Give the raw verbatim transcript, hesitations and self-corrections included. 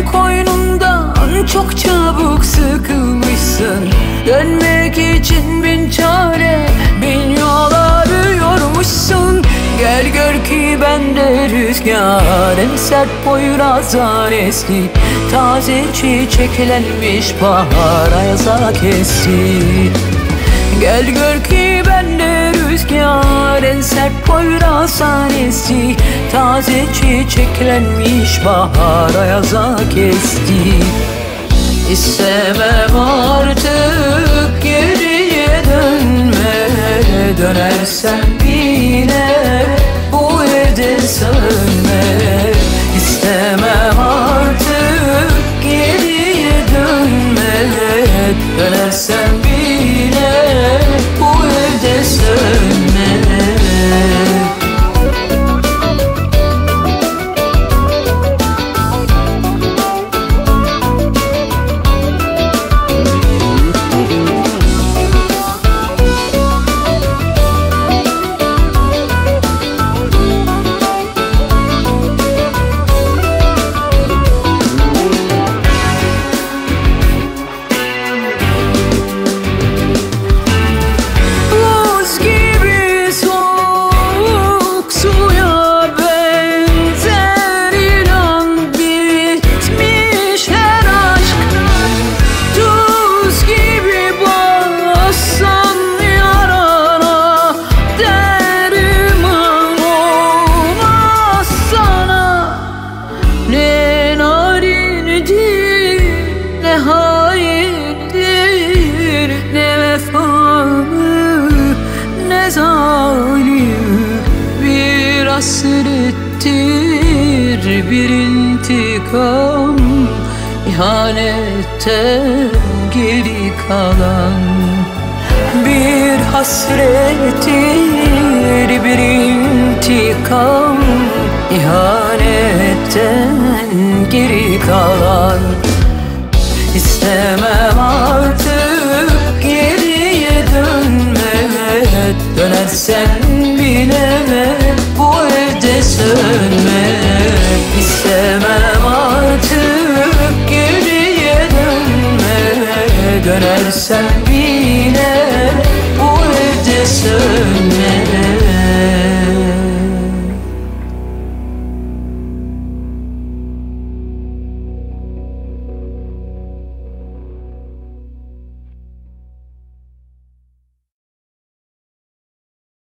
el koynundan çok çabuk sıkılmışsın. Dönmek için bin çare, bin yol arıyormuşsun. Gel gör ki bende rüzgar, en sert Poyraz'dan esti. Taze çiçeklenmiş bahar ayaza kesti. Gel gör ki bende rüzgar, en sert Poyraz'dan esti. Taze çiçeklenmiş bahar ayaza kesti. İstemem artık geriye dönme, dönersen bile bu evde sönme. İstemem artık geriye dönme, dönersen bile bu evde sönme. Ne haindir, ne vefalı, ne zalim. Bir hasrettir, bir intikam, ihanetten geri kalan. Bir hasrettir, bir intikam, ihanetten geri kalan. İstemem artık geriye dönme, dönersen bile bu evde sönme. İstemem artık geriye dönme, dönersen bile bu evde sönme.